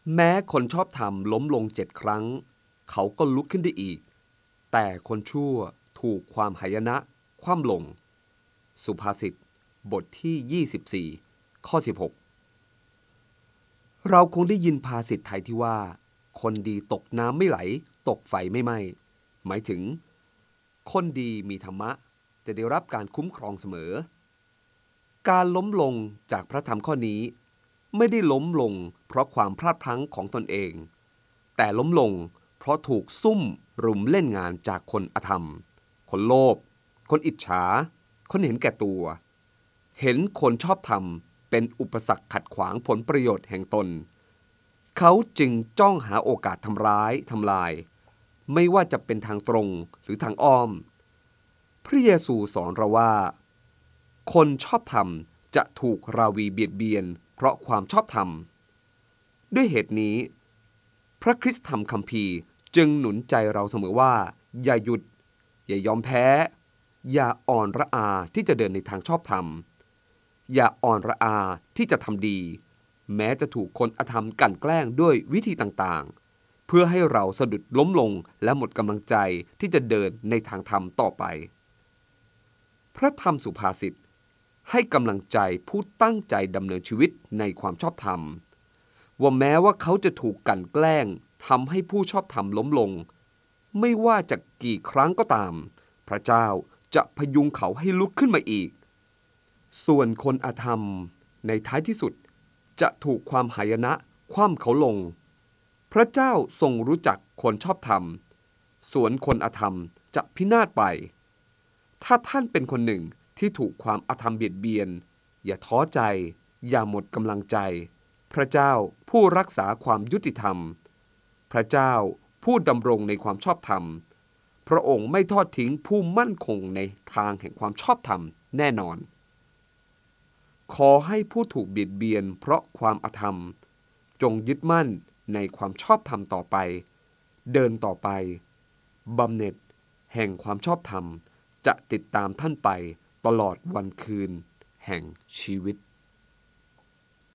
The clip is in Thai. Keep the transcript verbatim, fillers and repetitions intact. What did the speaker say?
แม้คนชอบธรรมล้มลงเจ็ดครั้งเขาก็ลุกขึ้นได้อีกแต่คนชั่วถูกความหายนะคว่ำลงสุภาษิตบทที่ยี่สิบสี่ข้อสิบหกเราคงได้ยินภาษิตไทยที่ว่าคนดีตกน้ำไม่ไหลตกไฟไม่ไหม้หมายถึงคนดีมีธรรมะจะได้รับการคุ้มครองเสมอการล้มลงจากพระธรรมข้อนี้ไม่ได้ล้มลงเพราะความพลาดพลั้งของตนเองแต่ล้มลงเพราะถูกซุ่มรุมเล่นงานจากคนอธรรมคนโลภคนอิจฉาคนเห็นแก่ตัวเห็นคนชอบธรรมเป็นอุปสรรคขัดขวางผลประโยชน์แห่งตนเขาจึงจ้องหาโอกาสทำร้ายทำลายไม่ว่าจะเป็นทางตรงหรือทางอ้อมพระเยซูสอนเราว่าคนชอบธรรมจะถูกราวีเบียดเบียนเพราะความชอบธรรมด้วยเหตุนี้พระคริสตธรรมคัมภีร์จึงหนุนใจเราเสมอว่าอย่าหยุดอย่ายอมแพ้อย่าอ่อนระอาที่จะเดินในทางชอบธรรมอย่าอ่อนระอาที่จะทำดีแม้จะถูกคนอธรรมกลั่นแกล้งด้วยวิธีต่างๆเพื่อให้เราสะดุดล้มลงและหมดกำลังใจที่จะเดินในทางธรรมต่อไปพระธรรมสุภาษิตให้กำลังใจผู้ตั้งใจดำเนินชีวิตในความชอบธรรมว่าแม้ว่าเขาจะถูกกลั่นแกล้งทำให้ผู้ชอบธรรมล้มลงไม่ว่าจะกี่ครั้งก็ตามพระเจ้าจะพยุงเขาให้ลุกขึ้นมาอีกส่วนคนอธรรมในท้ายที่สุดจะถูกความหายนะคว่ำเขาลงพระเจ้าทรงรู้จักคนชอบธรรมส่วนคนอธรรมจะพินาศไปถ้าท่านเป็นคนหนึ่งที่ถูกความอธรรมเบียดเบียนอย่าท้อใจอย่าหมดกำลังใจพระเจ้าผู้รักษาความยุติธรรมพระเจ้าผู้ดำรงในความชอบธรรมพระองค์ไม่ทอดทิ้งผู้มั่นคงในทางแห่งความชอบธรรมแน่นอนขอให้ผู้ถูกเบียดเบียนเพราะความอธรรมจงยึดมั่นในความชอบธรรมต่อไปเดินต่อไปบำเหน็จแห่งความชอบธรรมจะติดตามท่านไปตลอดวันคืนแห่งชีวิต